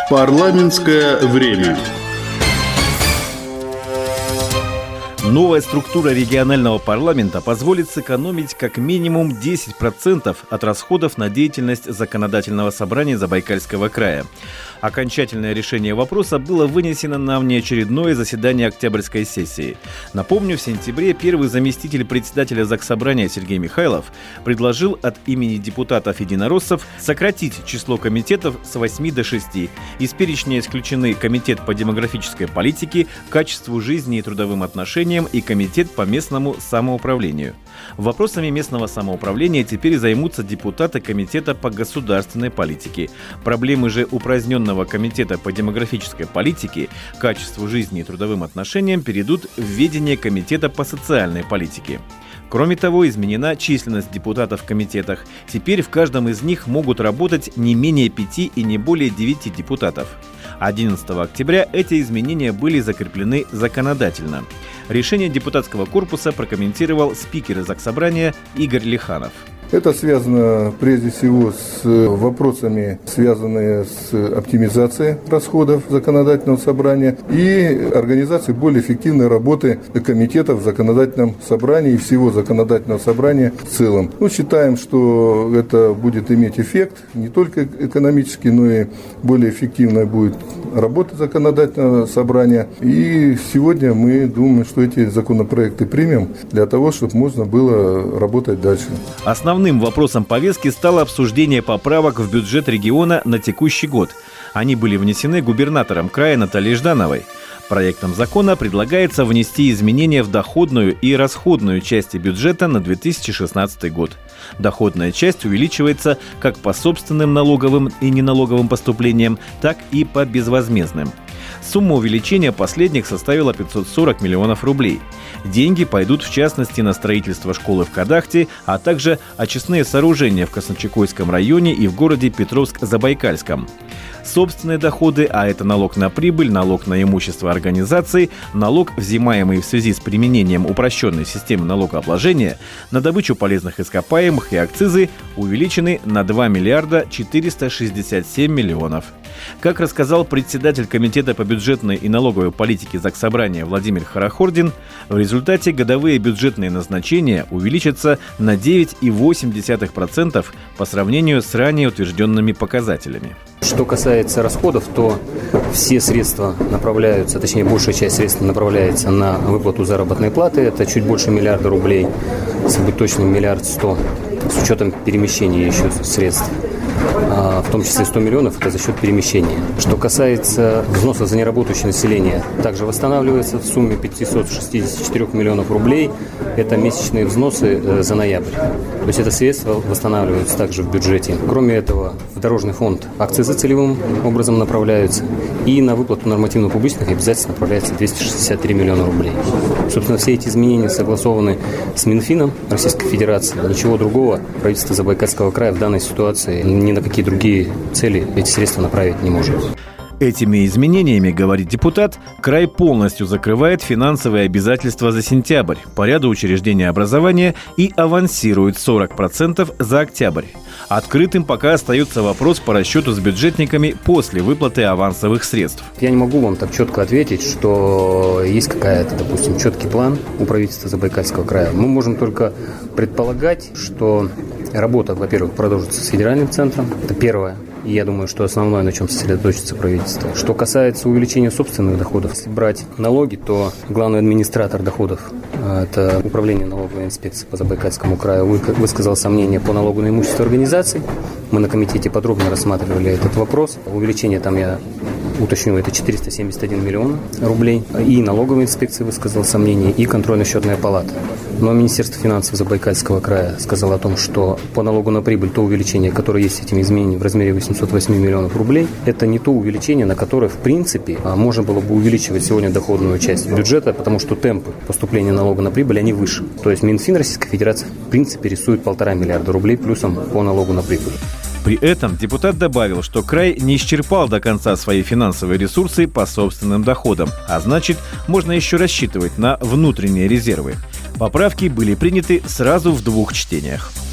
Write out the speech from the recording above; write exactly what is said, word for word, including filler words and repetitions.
Парламентское время. Новая структура регионального парламента позволит сэкономить как минимум десять процентов от расходов на деятельность Законодательного собрания Забайкальского края. Окончательное решение вопроса было вынесено на внеочередное заседание Октябрьской сессии. Напомню, в сентябре первый заместитель председателя Заксобрания Сергей Михайлов предложил от имени депутатов-единороссов сократить число комитетов с восьми до шести. Из перечня исключены Комитет по демографической политике, качеству жизни и трудовым отношениям и Комитет по местному самоуправлению. Вопросами местного самоуправления теперь займутся депутаты Комитета по государственной политике. Проблемы же упраздненного Комитета по демографической политике, качеству жизни и трудовым отношениям перейдут в ведение Комитета по социальной политике. Кроме того, изменена численность депутатов в комитетах. Теперь в каждом из них могут работать не менее пяти и не более девяти депутатов. одиннадцатого октября эти изменения были закреплены законодательно. Решение депутатского корпуса прокомментировал спикер Заксобрания Игорь Лиханов. Это связано прежде всего с вопросами, связанными с оптимизацией расходов законодательного собрания и организацией более эффективной работы комитетов в законодательном собрании и всего законодательного собрания в целом. Мы считаем, что это будет иметь эффект не только экономический, но и более эффективная будет работа законодательного собрания. И сегодня мы думаем, что эти законопроекты примем для того, чтобы можно было работать дальше. Основным вопросом повестки стало обсуждение поправок в бюджет региона на текущий год. Они были внесены губернатором края Натальей Ждановой. Проектом закона предлагается внести изменения в доходную и расходную части бюджета на две тысячи шестнадцатый год. Доходная часть увеличивается как по собственным налоговым и неналоговым поступлениям, так и по безвозмездным. Сумма увеличения последних составила пятьсот сорок миллионов рублей. Деньги пойдут в частности на строительство школы в Кадахте, а также очистные сооружения в Красночекойском районе и в городе Петровск-Забайкальском. Собственные доходы, а это налог на прибыль, налог на имущество организаций, налог, взимаемый в связи с применением упрощенной системы налогообложения, на добычу полезных ископаемых и акцизы увеличены на два миллиарда четыреста шестьдесят семь миллионов. Как рассказал председатель Комитета по бюджетной и налоговой политике Заксобрания Владимир Хорохордин, в результате годовые бюджетные назначения увеличатся на девять целых восемь десятых процента по сравнению с ранее утвержденными показателями. Что касается расходов, то все средства направляются, точнее большая часть средств направляется на выплату заработной платы. Это чуть больше миллиарда рублей, если быть точным, миллиард сто, с учетом перемещения еще средств. В том числе сто миллионов – это за счет перемещения. Что касается взноса за неработающее население, также восстанавливается в сумме пятьсот шестьдесят четыре миллионов рублей. Это месячные взносы за ноябрь. То есть это средства восстанавливаются также в бюджете. Кроме этого, в дорожный фонд акцизы целевым образом направляются. И на выплату нормативно-публичных обязательств направляется двести шестьдесят три миллиона рублей. Собственно, все эти изменения согласованы с Минфином Российской Федерации. Ничего другого правительство Забайкальского края в данной ситуации ни на какие другие цели эти средства направить не может. Этими изменениями, говорит депутат, край полностью закрывает финансовые обязательства за сентябрь по ряду учреждений образования и авансирует сорок процентов за октябрь. Открытым пока остается вопрос по расчету с бюджетниками после выплаты авансовых средств. Я не могу вам так четко ответить, что есть какая-то, допустим, четкий план у правительства Забайкальского края. Мы можем только предполагать, что работа, во-первых, продолжится с федеральным центром. Это первое. И я думаю, что основное, на чем сосредоточится правительство. Что касается увеличения собственных доходов, если брать налоги, то главный администратор доходов, это управление налоговой инспекции по Забайкальскому краю, высказал сомнения по налогу на имущество организаций. Мы на комитете подробно рассматривали этот вопрос. Увеличение там, я уточню, это четыреста семьдесят один миллион рублей. И налоговая инспекция высказала сомнения, и контрольно-счетная палата. Но Министерство финансов Забайкальского края сказало о том, что по налогу на прибыль то увеличение, которое есть с этими изменениями в размере восемьсот восемь миллионов рублей, это не то увеличение, на которое, в принципе, можно было бы увеличивать сегодня доходную часть бюджета, потому что темпы поступления налога на прибыль, они выше. То есть Минфин Российской Федерации, в принципе, рисует полтора миллиарда рублей плюсом по налогу на прибыль. При этом депутат добавил, что край не исчерпал до конца свои финансовые ресурсы по собственным доходам, а значит, можно еще рассчитывать на внутренние резервы. Поправки были приняты сразу в двух чтениях.